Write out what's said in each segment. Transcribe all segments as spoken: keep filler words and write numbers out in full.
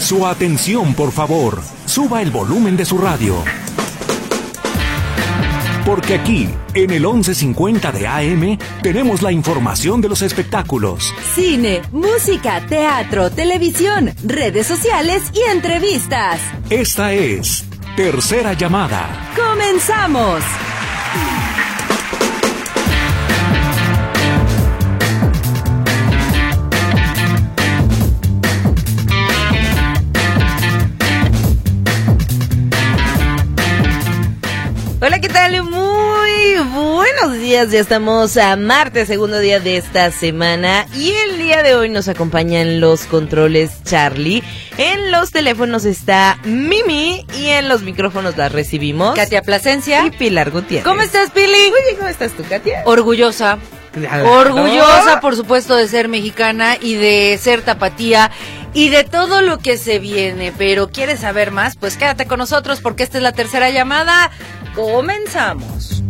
Su atención, por favor. Suba el volumen de su radio. Porque aquí, en el once cincuenta de A M, tenemos la información de los espectáculos. Cine, música, teatro, televisión, redes sociales y entrevistas. Esta es Tercera Llamada. ¡Comenzamos! Hola, ¿qué tal? Muy buenos días, ya estamos a martes, segundo día de esta semana y el día de hoy nos acompañan los controles Charlie, en los teléfonos está Mimi y en los micrófonos las recibimos Katia Plasencia y Pilar Gutiérrez. ¿Cómo estás, Pili? Muy bien, ¿cómo estás tú, Katia? Orgullosa. Orgullosa, por supuesto, de ser mexicana y de ser tapatía y de todo lo que se viene. Pero ¿quieres saber más? Pues quédate con nosotros porque esta es la tercera llamada. Comenzamos.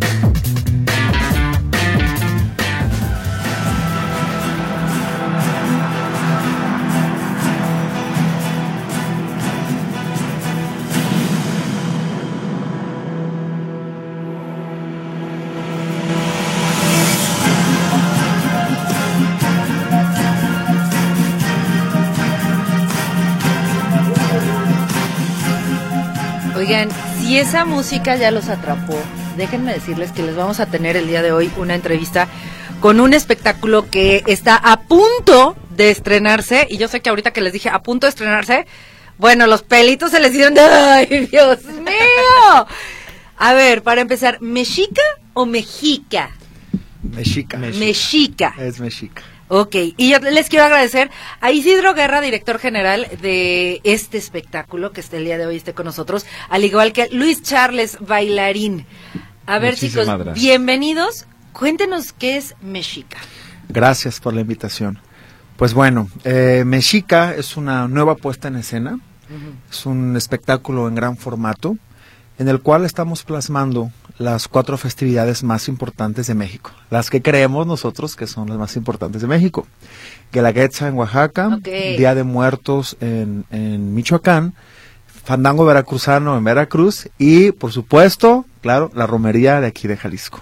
Oigan, si esa música ya los atrapó, déjenme decirles que les vamos a tener el día de hoy una entrevista con un espectáculo que está a punto de estrenarse, y yo sé que ahorita que les dije a punto de estrenarse, bueno, los pelitos se les dieron de... ¡Ay, Dios mío! A ver, para empezar, ¿mexica o mexica? Mexica. Mexica. Es mexica. Ok, y yo les quiero agradecer a Isidro Guerra, director general de este espectáculo, que este el día de hoy esté con nosotros, al igual que Luis Charles, bailarín. A ver, Muchísimas chicos, gracias. Bienvenidos. Cuéntenos qué es Mexica. Gracias por la invitación. Pues bueno, eh, Mexica es una nueva puesta en escena, uh-huh. Es un espectáculo en gran formato, en el cual estamos plasmando las cuatro festividades más importantes de México, las que creemos nosotros que son las más importantes de México. Guelaguetza en Oaxaca, okay. Día de Muertos en, en Michoacán, Fandango Veracruzano en Veracruz y, por supuesto, claro, la romería de aquí de Jalisco.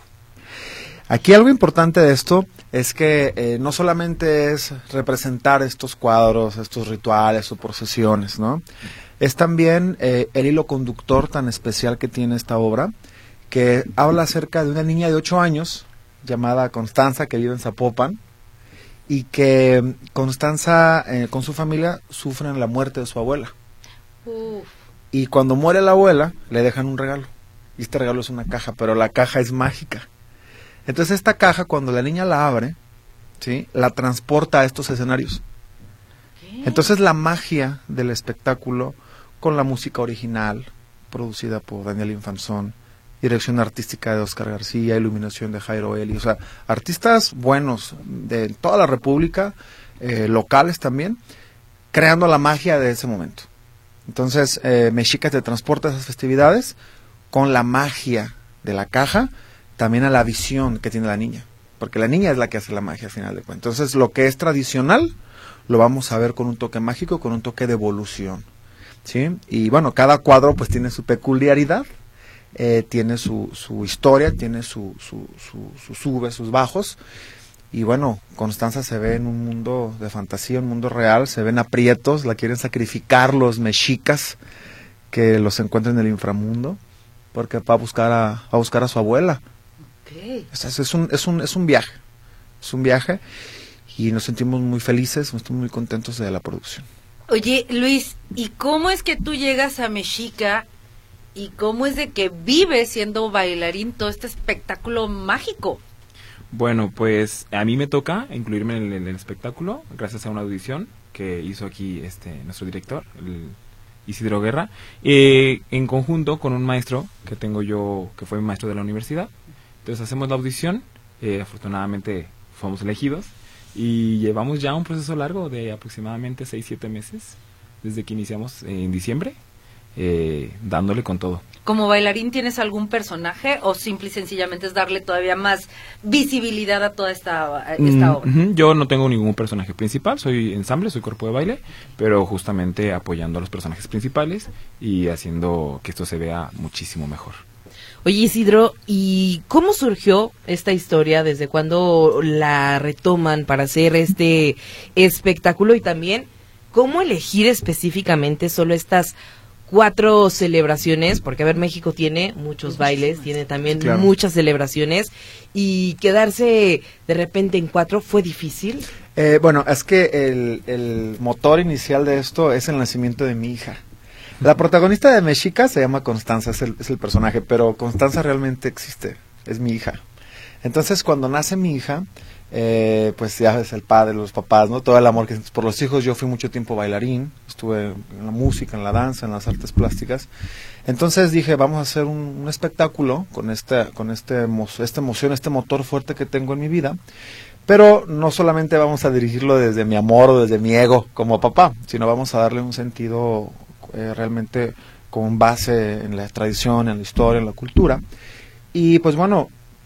Aquí algo importante de esto es que eh, no solamente es representar estos cuadros, estos rituales o procesiones, ¿no? Es también eh, el hilo conductor tan especial que tiene esta obra, que habla acerca de una niña de ocho años llamada Constanza, que vive en Zapopan, y que Constanza eh, con su familia sufren la muerte de su abuela. Uf. Y cuando muere la abuela, le dejan un regalo. Y este regalo es una caja, pero la caja es mágica. Entonces esta caja, cuando la niña la abre, ¿sí?, la transporta a estos escenarios. ¿Qué? Entonces la magia del espectáculo, con la música original, producida por Daniel Infanzón, dirección artística de Oscar García, iluminación de Jairo Eli, o sea, artistas buenos de toda la República, eh, locales también, creando la magia de ese momento. Entonces, eh, Mexica te transporta a esas festividades con la magia de la caja, también a la visión que tiene la niña, porque la niña es la que hace la magia al final de cuentas. Entonces, lo que es tradicional, lo vamos a ver con un toque mágico, con un toque de evolución, ¿sí? Y bueno, cada cuadro pues tiene su peculiaridad, Eh, tiene su, su historia, tiene su, su, su, sus subes, sus bajos, y bueno, Constanza se ve en un mundo de fantasía, un mundo real, se ven aprietos, la quieren sacrificar los mexicas que los encuentran en el inframundo, porque va a buscar a, a buscar a su abuela. Okay. Es, es, un, es, un, es un viaje, es un viaje, y nos sentimos muy felices, nos estamos muy contentos de la producción. Oye, Luis, ¿y cómo es que tú llegas a Mexica? ¿Y cómo es de que vive siendo bailarín todo este espectáculo mágico? Bueno, pues a mí me toca incluirme en el, en el espectáculo gracias a una audición que hizo aquí este nuestro director, el Isidro Guerra, eh, en conjunto con un maestro que tengo yo, que fue mi maestro de la universidad. Entonces hacemos la audición, eh, afortunadamente fuimos elegidos y llevamos ya un proceso largo de aproximadamente seis siete meses desde que iniciamos eh, en diciembre. eh, dándole con todo. ¿Como bailarín tienes algún personaje o simple y sencillamente es darle todavía más visibilidad a toda esta, esta Mm, obra? ujú, yo no tengo ningún personaje principal, soy ensamble, soy cuerpo de baile, pero justamente apoyando a los personajes principales y haciendo que esto se vea muchísimo mejor. Oye, Isidro, ¿y cómo surgió esta historia? ¿Desde cuándo la retoman para hacer este espectáculo? Y también, ¿cómo elegir específicamente solo estas cuatro celebraciones? Porque, a ver, México tiene muchos bailes, tiene también Claro. muchas celebraciones, y quedarse de repente en cuatro fue difícil. Eh, bueno, es que el, el motor inicial de esto es el nacimiento de mi hija. La protagonista de Mexica se llama Constanza, es el, es el personaje, pero Constanza realmente existe, es mi hija. Entonces, cuando nace mi hija, eh, pues ya ves el padre, los papás, ¿no? Todo el amor que sientes por los hijos. Yo fui mucho tiempo bailarín, estuve en la música, en la danza, en las artes plásticas. Entonces dije, vamos a hacer un, un espectáculo con este, con este, emo- esta emoción, este motor fuerte que tengo en mi vida. Pero no solamente vamos a dirigirlo desde mi amor o desde mi ego como papá, sino vamos a darle un sentido eh, realmente con base en la tradición, en la historia, en la cultura. Y pues bueno,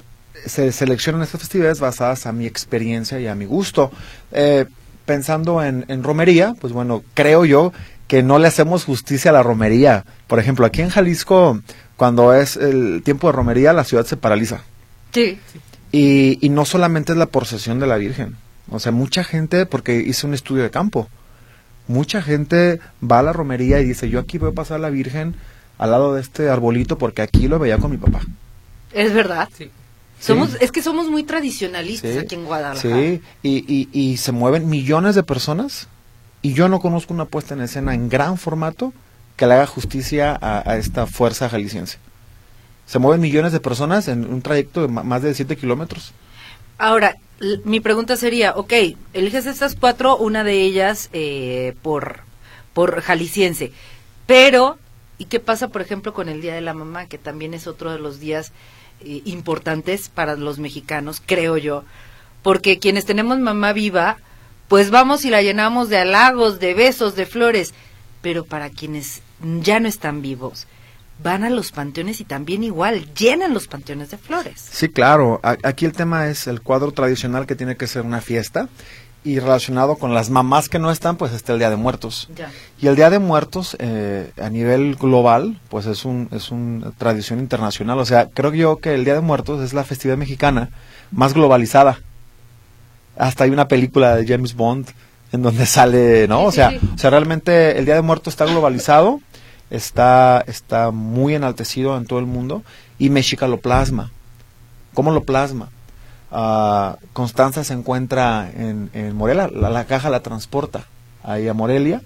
se seleccionan estas festividades basadas a mi experiencia y a mi gusto. Eh, pensando en, en romería, pues bueno, creo yo que no le hacemos justicia a la romería. Por ejemplo, aquí en Jalisco, cuando es el tiempo de romería, la ciudad se paraliza. Sí. Y, y no solamente es la procesión de la Virgen. O sea, mucha gente, porque hice un estudio de campo, mucha gente va a la romería y dice, yo aquí voy a pasar a la Virgen al lado de este arbolito porque aquí lo veía con mi papá. Es verdad. Sí. Somos, Sí. es que somos muy tradicionalistas Sí, aquí en Guadalajara. Sí, y, y, y se mueven millones de personas y yo no conozco una puesta en escena en gran formato que le haga justicia a, a esta fuerza jalisciense. Se mueven millones de personas en un trayecto de ma- más de siete kilómetros. Ahora, l- mi pregunta sería, ok, eliges estas cuatro, una de ellas eh, por, por jalisciense, pero, ¿y qué pasa, por ejemplo, con el Día de la Mamá, que también es otro de los días eh, importantes para los mexicanos, creo yo? Porque quienes tenemos mamá viva, pues vamos y la llenamos de halagos, de besos, de flores, pero para quienes ya no están vivos, van a los panteones y también igual llenan los panteones de flores. Sí, claro. A- aquí el tema es el cuadro tradicional que tiene que ser una fiesta y relacionado con las mamás que no están, pues está el Día de Muertos. Ya. Y el Día de Muertos eh, a nivel global, pues es un es una tradición internacional. O sea, creo yo que el Día de Muertos es la festividad mexicana más globalizada. Hasta hay una película de James Bond en donde sale, ¿no? Sí, O sí, sea, sí. o sea, realmente el Día de Muertos está globalizado, está está muy enaltecido en todo el mundo y Mexica lo plasma. ¿Cómo lo plasma? Uh, Constanza se encuentra en, en Morelia, la, la caja la transporta ahí a Morelia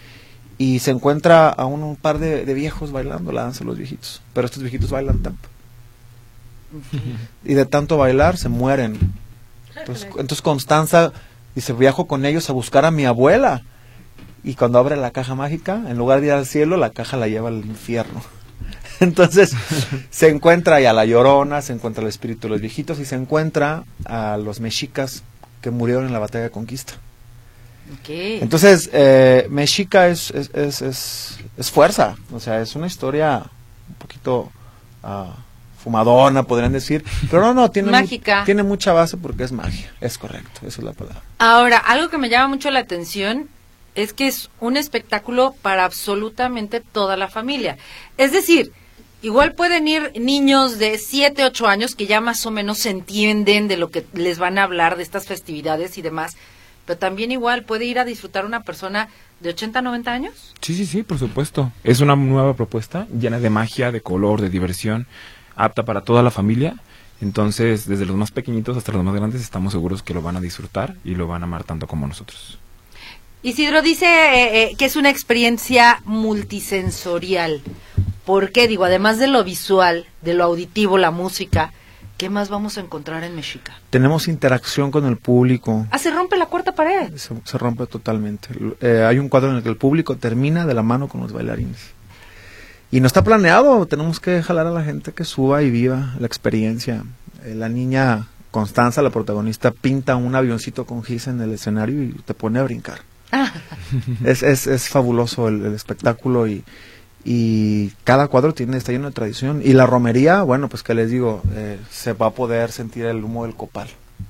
y se encuentra a un, un par de, de viejos bailando la danza de los viejitos, pero estos viejitos bailan tanto y de tanto bailar se mueren. Entonces, entonces Constanza dice, viajo con ellos a buscar a mi abuela, y cuando abre la caja mágica, en lugar de ir al cielo, la caja la lleva al infierno. Entonces se encuentra ya la Llorona, se encuentra el espíritu de los viejitos y se encuentra a los mexicas que murieron en la batalla de Conquista. Okay. Entonces, eh, Mexica es, es, es, es, es fuerza, o sea, es una historia un poquito uh, fumadona, podrían decir, pero no, no, tiene, Mágica. mu- tiene mucha base porque es magia, es correcto, esa es la palabra. Ahora, algo que me llama mucho la atención es que es un espectáculo para absolutamente toda la familia. Es decir, igual pueden ir niños de siete, ocho años que ya más o menos se entienden de lo que les van a hablar de estas festividades y demás, pero también igual puede ir a disfrutar una persona de ochenta, noventa años. Sí, sí, sí, por supuesto. Es una nueva propuesta llena de magia, de color, de diversión, apta para toda la familia. Entonces, desde los más pequeñitos hasta los más grandes, estamos seguros que lo van a disfrutar y lo van a amar tanto como nosotros. Isidro dice eh, eh, que es una experiencia multisensorial. ¿Por qué? Digo, además de lo visual, de lo auditivo, la música, ¿qué más vamos a encontrar en Mexica? Tenemos interacción con el público. Ah, se rompe la cuarta pared. Se, se rompe totalmente. Eh, hay un cuadro en el que el público termina de la mano con los bailarines. Y no está planeado, tenemos que jalar a la gente que suba y viva la experiencia. Eh, la niña Constanza, la protagonista, pinta un avioncito con gis en el escenario y te pone a brincar. Ah, es, es, es fabuloso el, el espectáculo y, y cada cuadro tiene está lleno de tradición. Y la romería, bueno, pues que les digo, eh, se va a poder sentir el humo del copal.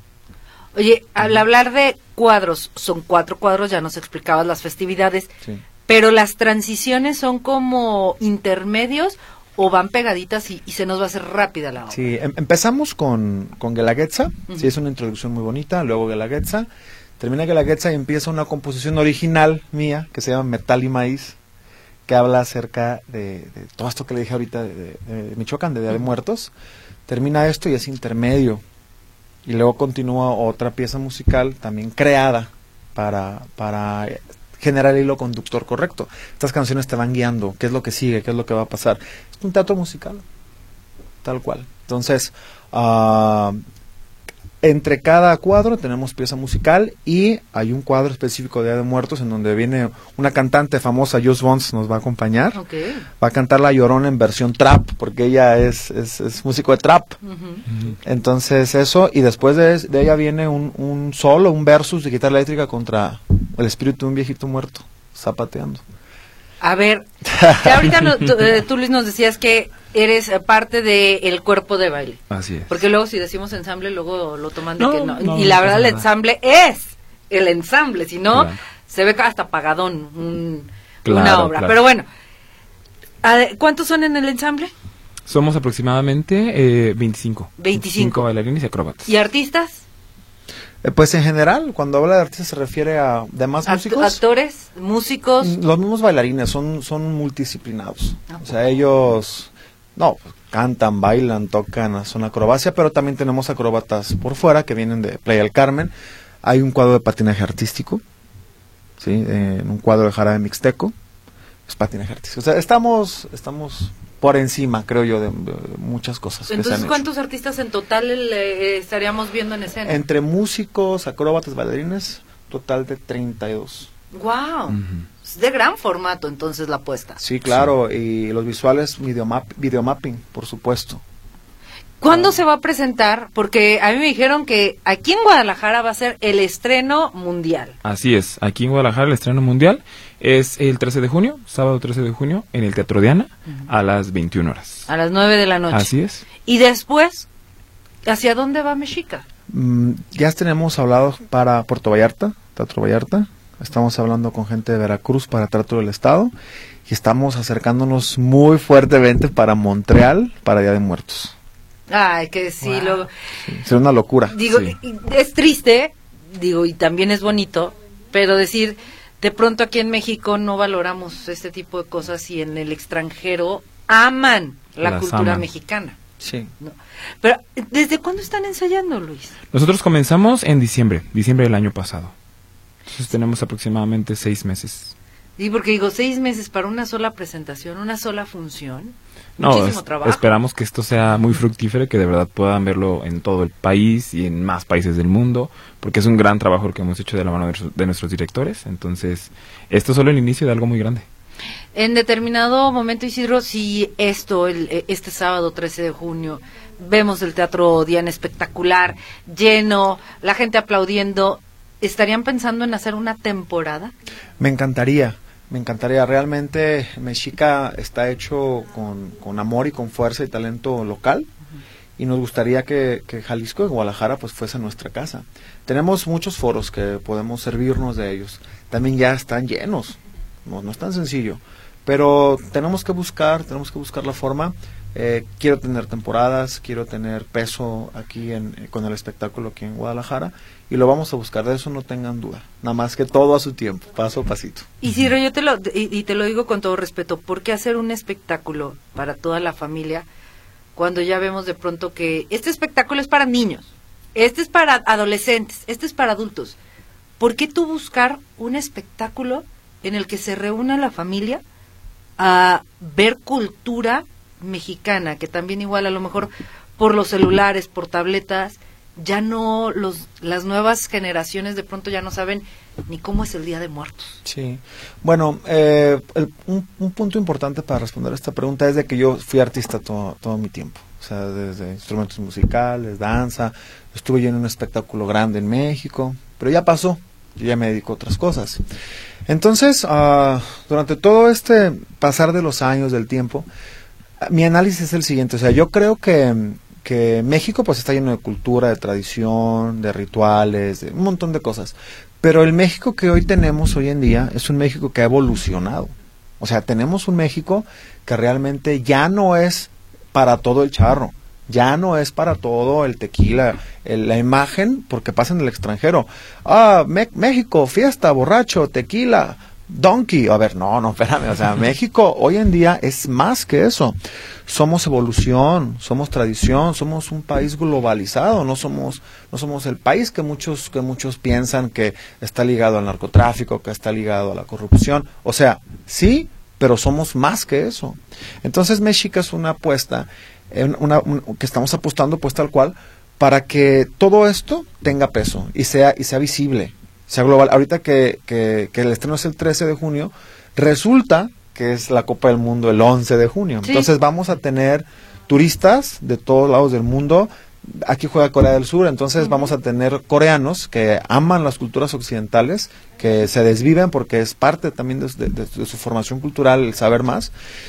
Oye, al hablar de cuadros, son cuatro cuadros, ya nos explicabas las festividades, Sí. pero las transiciones son como intermedios o van pegaditas y, y se nos va a hacer rápida la obra. Sí, em- empezamos con, con Guelaguetza, Ujú. sí, es una introducción muy bonita, luego Guelaguetza, termina Guelaguetza y empieza una composición original mía, que se llama Metal y Maíz, que habla acerca de, de todo esto que le dije ahorita de, de- de Michoacán, de Día de Muertos. Termina esto y es intermedio. Y luego continúa otra pieza musical también creada para, para generar el hilo conductor correcto. Estas canciones te van guiando, qué es lo que sigue, qué es lo que va a pasar. Es un teatro musical, tal cual. Entonces, ah, entre cada cuadro tenemos pieza musical y hay un cuadro específico de Día de Muertos en donde viene una cantante famosa, Joss Bones, nos va a acompañar. Ok. Va a cantar La Llorona en versión trap, porque ella es, es, es músico de trap. Ujú. Entonces eso, y después de, de ella viene un, un solo, un versus de guitarra eléctrica contra el espíritu de un viejito muerto, zapateando. A ver, ya ahorita no- tú, eh, tú, Luis, nos decías que eres eh, parte del cuerpo de baile. Así es. Porque luego si decimos ensamble, luego lo toman de No, que no. no, y no la pasa verdad el nada. ensamble es el ensamble, si no, Claro. se ve hasta pagadón un- Claro, una obra. claro. Pero bueno, a ver, ¿cuántos son en el ensamble? Somos aproximadamente eh, veinticinco. veinticinco. bailarines y acróbatas. ¿Y artistas? Eh, pues en general, cuando habla de artistas se refiere a demás Act- músicos. ¿Actores? ¿Músicos? Mm, Los mismos bailarines son, son multidisciplinados. ¿A O sea, ellos, no, cantan, bailan, tocan, son acrobacia, pero también tenemos acróbatas por fuera que vienen de Playa del Carmen. Hay un cuadro de patinaje artístico, ¿sí? Eh, en un cuadro de jarabe mixteco, es patinaje artístico. O sea, estamos, estamos por encima, creo yo, de, de muchas cosas que se han Entonces, hecho. ¿cuántos artistas en total eh, estaríamos viendo en escena? Entre músicos, acróbatas, bailarines, total de treinta y dos. ¡Wow! Ujú. Es de gran formato entonces la apuesta. Sí, claro, y los visuales, videomap, videomapping, por supuesto. ¿Cuándo se va a presentar? Porque a mí me dijeron que aquí en Guadalajara va a ser el estreno mundial. Así es, aquí en Guadalajara el estreno mundial es el trece de junio, sábado trece de junio, en el Teatro Diana, a las veintiuna horas. A las nueve de la noche. Así es. Y después, ¿hacia dónde va Mexica? Mm, ya tenemos hablado para Puerto Vallarta, Teatro Vallarta. Estamos hablando con gente de Veracruz para Teatro del Estado. Y estamos acercándonos muy fuertemente para Montreal, para Día de Muertos. Ay, que sí, Wow. lo... Sí, será una locura. Digo, Sí. y- es triste, digo, y también es bonito, pero decir, de pronto aquí en México no valoramos este tipo de cosas y en el extranjero aman la Las cultura aman. mexicana. Sí. ¿No? Pero, ¿desde cuándo están ensayando, Luis? Nosotros comenzamos en diciembre, diciembre del año pasado. Entonces tenemos aproximadamente seis meses. Sí, porque digo, seis meses para una sola presentación, una sola función. No, Muchísimo es- trabajo. esperamos que esto sea muy fructífero y que de verdad puedan verlo en todo el país y en más países del mundo, porque es un gran trabajo el que hemos hecho de la mano de, de nuestros directores. Entonces, esto es solo el inicio de algo muy grande. En determinado momento, Isidro, si esto, el, eh, este sábado trece de junio, vemos el Teatro Diana espectacular, lleno, la gente aplaudiendo, ¿estarían pensando en hacer una temporada? Me encantaría, me encantaría. Realmente Mexica está hecho con, con amor y con fuerza y talento local. Y nos gustaría que, que Jalisco y Guadalajara pues fuese nuestra casa. Tenemos muchos foros que podemos servirnos de ellos. También ya están llenos. No, no es tan sencillo. Pero tenemos que buscar, tenemos que buscar la forma. Eh, quiero tener temporadas, quiero tener peso aquí en, eh, con el espectáculo aquí en Guadalajara. Y lo vamos a buscar, de eso no tengan duda. Nada más que todo a su tiempo, paso a pasito. Isidro, yo te lo, y, y te lo digo con todo respeto, ¿por qué hacer un espectáculo para toda la familia cuando ya vemos de pronto que este espectáculo es para niños, este es para adolescentes, este es para adultos? ¿Por qué tú buscar un espectáculo en el que se reúna la familia a ver cultura mexicana, que también igual a lo mejor por los celulares, por tabletas, ya no, los las nuevas generaciones de pronto ya no saben ni cómo es el Día de Muertos? Sí. Bueno, eh, el- un, un punto importante para responder a esta pregunta es de que yo fui artista todo, todo mi tiempo. O sea, desde instrumentos musicales, danza. Estuve yo en un espectáculo grande en México, pero ya pasó. yo ya me dedico a otras cosas. Entonces, uh, durante todo este pasar de los años, del tiempo, mi análisis es el siguiente, o sea, yo creo que, que México pues está lleno de cultura, de tradición, de rituales, de un montón de cosas, pero el México que hoy tenemos hoy en día es un México que ha evolucionado, o sea, tenemos un México que realmente ya no es para todo el charro, ya no es para todo el tequila, el, la imagen, porque pasa en el extranjero. Ah, Me- México, fiesta, borracho, tequila, donkey. A ver, no, no, espérame, o sea, México hoy en día es más que eso. Somos evolución, somos tradición, somos un país globalizado, no somos, no somos el país que muchos, que muchos piensan que está ligado al narcotráfico, que está ligado a la corrupción. O sea, sí, pero somos más que eso. Entonces, Mexica es una apuesta, una, una, que estamos apostando pues tal cual, para que todo esto tenga peso y sea, y sea visible, sea global. Ahorita que, que, que el estreno es el trece de junio, resulta que es la Copa del Mundo el once de junio. Sí. Entonces vamos a tener turistas de todos lados del mundo. Aquí juega Corea del Sur, entonces uh-huh. vamos a tener coreanos que aman las culturas occidentales, que se desviven porque es parte también de, de, de, de su formación cultural, el saber más.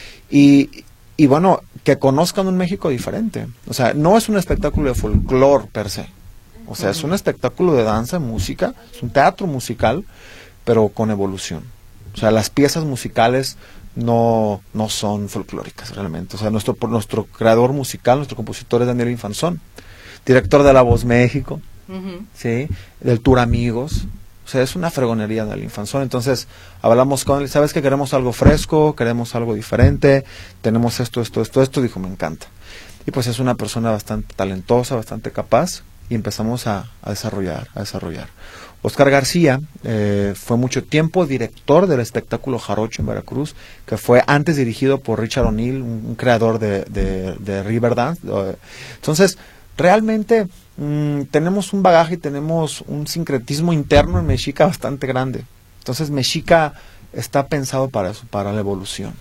Y, y bueno, que conozcan un México diferente. O sea, no es un espectáculo de folclore per se. O sea, uh-huh. es un espectáculo de danza, música, es un teatro musical, pero con evolución. O sea, las piezas musicales no, no son folclóricas realmente. O sea, nuestro, nuestro creador musical, nuestro compositor es Daniel Infanzón, director de La Voz México, uh-huh. ¿sí? Del Tour Amigos. O sea, es una fregonería Daniel Infanzón. Entonces, hablamos con él, ¿sabes que queremos algo fresco? Queremos algo diferente, tenemos esto, esto, esto, esto. Dijo, me encanta. Y pues es una persona bastante talentosa, bastante capaz, y empezamos a, a desarrollar, a desarrollar. Oscar García eh, fue mucho tiempo director del espectáculo Jarocho en Veracruz, que fue antes dirigido por Richard O'Neill, un, un creador de, de, de Riverdance. Entonces, realmente mmm, tenemos un bagaje y tenemos un sincretismo interno en Mexica bastante grande. Entonces, Mexica está pensado para eso, para la evolución.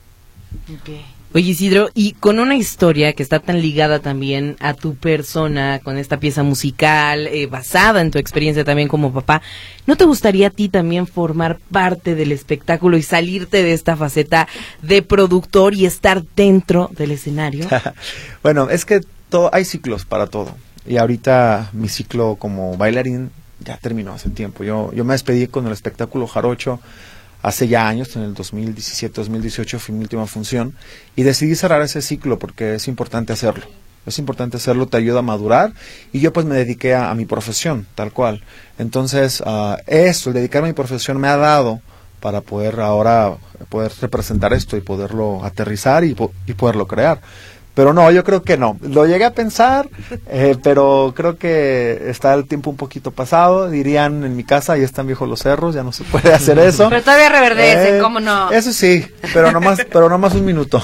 Okay. Oye, Isidro, y con una historia que está tan ligada también a tu persona, con esta pieza musical, eh, basada en tu experiencia también como papá, ¿no te gustaría a ti también formar parte del espectáculo y salirte de esta faceta de productor y estar dentro del escenario? Bueno, es que todo, hay ciclos para todo. Y ahorita mi ciclo como bailarín ya terminó hace tiempo. Yo, yo me despedí con el espectáculo Jarocho hace ya años, en el dos mil diecisiete, dos mil dieciocho fue mi última función, y decidí cerrar ese ciclo porque es importante hacerlo. Es importante hacerlo, te ayuda a madurar, y yo pues me dediqué a, a mi profesión, tal cual. Entonces, uh, eso, el dedicarme a mi profesión me ha dado para poder ahora poder representar esto y poderlo aterrizar y, po- y poderlo crear. Pero no, yo creo que no. Lo llegué a pensar, eh, pero creo que está el tiempo un poquito pasado. Dirían en mi casa, ya están viejos los cerros, ya no se puede hacer eso. Pero todavía reverdece, eh, ¿cómo no? Eso sí, pero no más, pero no más un minuto.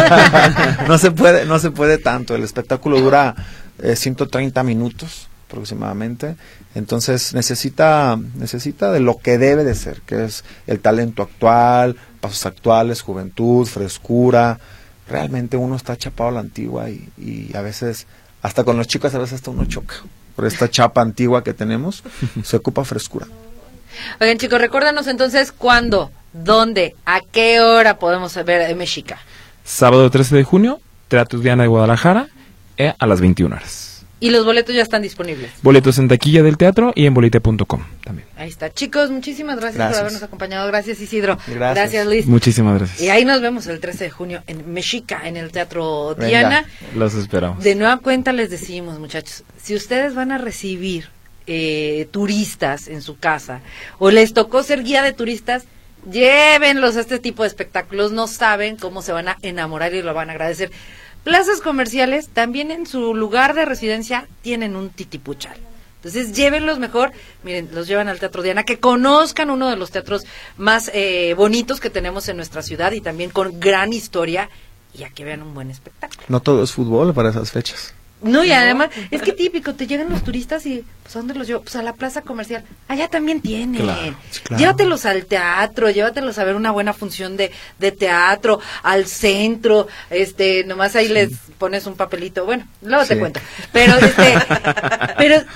no se puede, no se puede tanto. El espectáculo dura eh, ciento treinta minutos aproximadamente. Entonces necesita, necesita de lo que debe de ser, que es el talento actual, pasos actuales, juventud, frescura. Realmente uno está chapado a la antigua y, y a veces, hasta con los chicos a veces hasta uno choca. Por esta chapa antigua que tenemos, se ocupa frescura. Oigan, chicos, recuérdanos entonces cuándo, dónde, a qué hora podemos ver en Mexica. Sábado trece de junio, Teatro Diana de Guadalajara, eh, a las veintiuna horas. Y los boletos ya están disponibles. Boletos en taquilla del teatro y en bolite punto com también. Ahí está. Chicos, muchísimas gracias, gracias. por habernos acompañado. Gracias, Isidro. Gracias. Gracias, Luis. Muchísimas gracias. Y ahí nos vemos el trece de junio en Mexica, en el Teatro Venga. Diana. Los esperamos. De nueva cuenta les decimos, muchachos, si ustedes van a recibir eh, turistas en su casa o les tocó ser guía de turistas, llévenlos a este tipo de espectáculos. No saben cómo se van a enamorar y lo van a agradecer. Plazas comerciales también en su lugar de residencia tienen un titipuchal. Entonces llévenlos mejor, miren, los llevan al Teatro Diana, que conozcan uno de los teatros más eh, bonitos que tenemos en nuestra ciudad y también con gran historia, y a que vean un buen espectáculo. No todo es fútbol para esas fechas. No, y además, es que típico, te llegan los turistas y, pues, ¿a dónde los llevo? Pues a la plaza comercial. Allá también tienen. Claro, sí, claro. Llévatelos al teatro, llévatelos a ver una buena función de, de teatro, al centro, este, nomás ahí sí. les pones un papelito, bueno, luego sí. te cuento. Pero, este, pero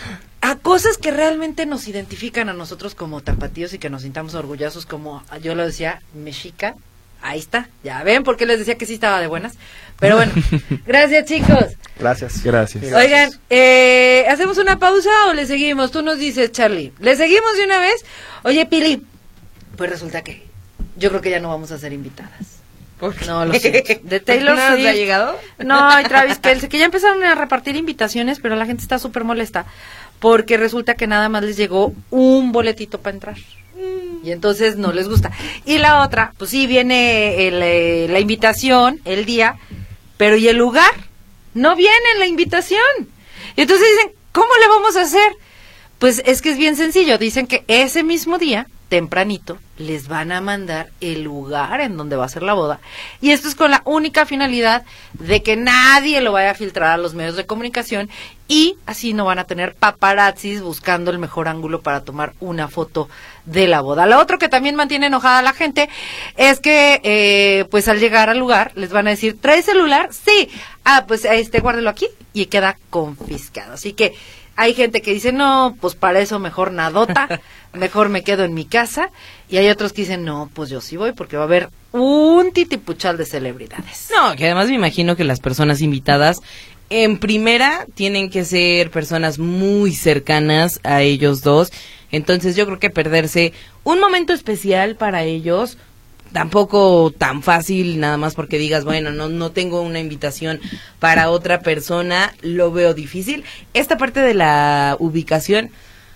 a cosas que realmente nos identifican a nosotros como tapatíos y que nos sintamos orgullosos, como yo lo decía, mexica. Ahí está, ya ven por qué les decía que sí estaba de buenas. Pero bueno, gracias chicos. Gracias. Gracias. Oigan, eh, ¿hacemos una pausa o le seguimos? Tú nos dices, Charlie. ¿Le seguimos de una vez? Oye, Pili, pues resulta que yo creo que ya no vamos a ser invitadas. No, lo sé. De Taylor ¿No nos Swift. ha llegado? No, y Travis Kelce, que ya empezaron a repartir invitaciones, pero la gente está súper molesta porque resulta que nada más les llegó un boletito para entrar. Y entonces no les gusta. Y la otra, pues sí, viene el, eh, la invitación, el día, pero ¿y el lugar? No viene en la invitación. Y entonces dicen, ¿cómo le vamos a hacer? Pues es que es bien sencillo. Dicen que ese mismo día, tempranito, les van a mandar el lugar en donde va a ser la boda. Y esto es con la única finalidad de que nadie lo vaya a filtrar a los medios de comunicación y así no van a tener paparazzis buscando el mejor ángulo para tomar una foto de la boda. Lo otro que también mantiene enojada a la gente es que eh, pues al llegar al lugar les van a decir, ¿trae celular? Sí. Ah, pues este, guárdelo aquí y queda confiscado. Así que hay gente que dice, no, pues para eso mejor nadota, mejor me quedo en mi casa. Y hay otros que dicen, no, pues yo sí voy porque va a haber un titipuchal de celebridades. No, que además me imagino que las personas invitadas, en primera, tienen que ser personas muy cercanas a ellos dos. Entonces yo creo que perderse un momento especial para ellos, tampoco tan fácil, nada más porque digas, bueno, no no tengo una invitación para otra persona, lo veo difícil. Esta parte de la ubicación,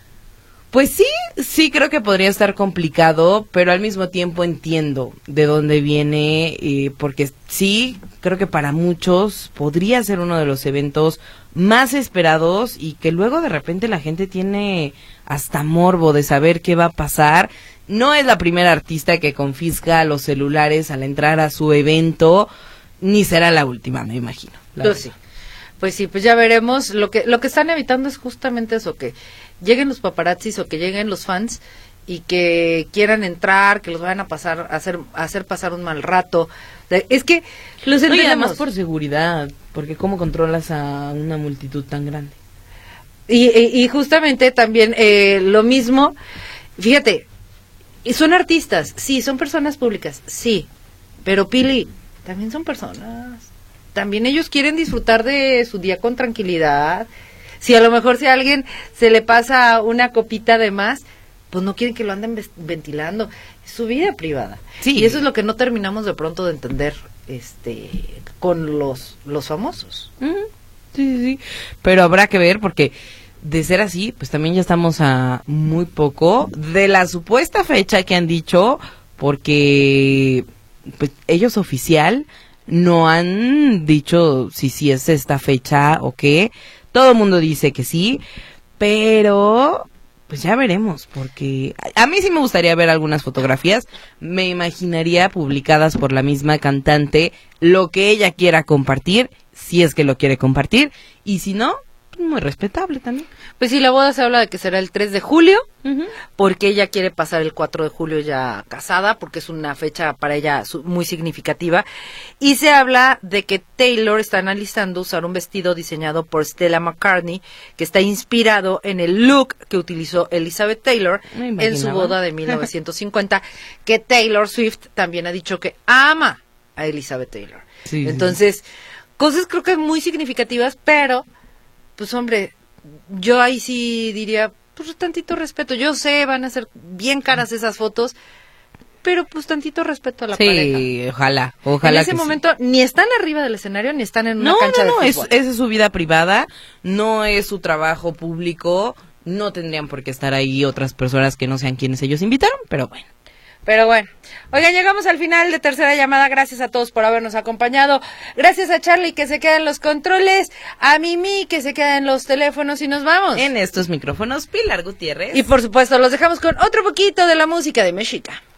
pues sí, sí creo que podría estar complicado, pero al mismo tiempo entiendo de dónde viene, eh, porque sí, creo que para muchos podría ser uno de los eventos más esperados y que luego de repente la gente tiene hasta morbo de saber qué va a pasar. No es la primera artista que confisca los celulares al entrar a su evento, ni será la última, me imagino. Pues sí, pues sí, pues ya veremos. Lo que lo que están evitando es justamente eso, que lleguen los paparazzis o que lleguen los fans y que quieran entrar, que los vayan a pasar, a hacer, a hacer pasar un mal rato. Es que los entendemos. No, y además por seguridad, porque ¿cómo controlas a una multitud tan grande? Y, y, y justamente también eh, lo mismo, fíjate, y son artistas, sí, son personas públicas, sí, pero Pili, también son personas, también ellos quieren disfrutar de su día con tranquilidad. Si a lo mejor si a alguien se le pasa una copita de más, pues no quieren que lo anden ventilando, es su vida privada. Sí. Y eso es lo que no terminamos de pronto de entender este con los los famosos. Uh-huh. Sí, sí, sí, pero habrá que ver porque de ser así, pues también ya estamos a muy poco de la supuesta fecha que han dicho, porque pues ellos oficial no han dicho si sí es esta fecha o qué. Todo el mundo dice que sí, pero pues ya veremos, porque a mí sí me gustaría ver algunas fotografías. Me imaginaría publicadas por la misma cantante lo que ella quiera compartir, si es que lo quiere compartir, y si no, muy respetable también. Pues sí, la boda se habla de que será el tres de julio, Uh-huh. porque ella quiere pasar el cuatro de julio ya casada, porque es una fecha para ella su- muy significativa. Y se habla de que Taylor está analizando usar un vestido diseñado por Stella McCartney, que está inspirado en el look que utilizó Elizabeth Taylor Me en su imaginaba. boda de mil novecientos cincuenta, que Taylor Swift también ha dicho que ama a Elizabeth Taylor. Sí, sí. Entonces, cosas creo que muy significativas, pero pues hombre, yo ahí sí diría, pues tantito respeto. Yo sé, van a ser bien caras esas fotos, pero pues tantito respeto a la pareja. Sí, ojalá, ojalá En ese que sí. momento ni están arriba del escenario ni están en una No, cancha no, no, de es, fútbol. esa es su vida privada, no es su trabajo público, no tendrían por qué estar ahí otras personas que no sean quienes ellos invitaron, pero bueno. Pero bueno, oigan, llegamos al final de Tercera Llamada. Gracias a todos por habernos acompañado. Gracias a Charlie que se queda en los controles, a Mimi que se queda en los teléfonos y nos vamos. En estos micrófonos, Pilar Gutiérrez. Y por supuesto, los dejamos con otro poquito de la música de Mexica.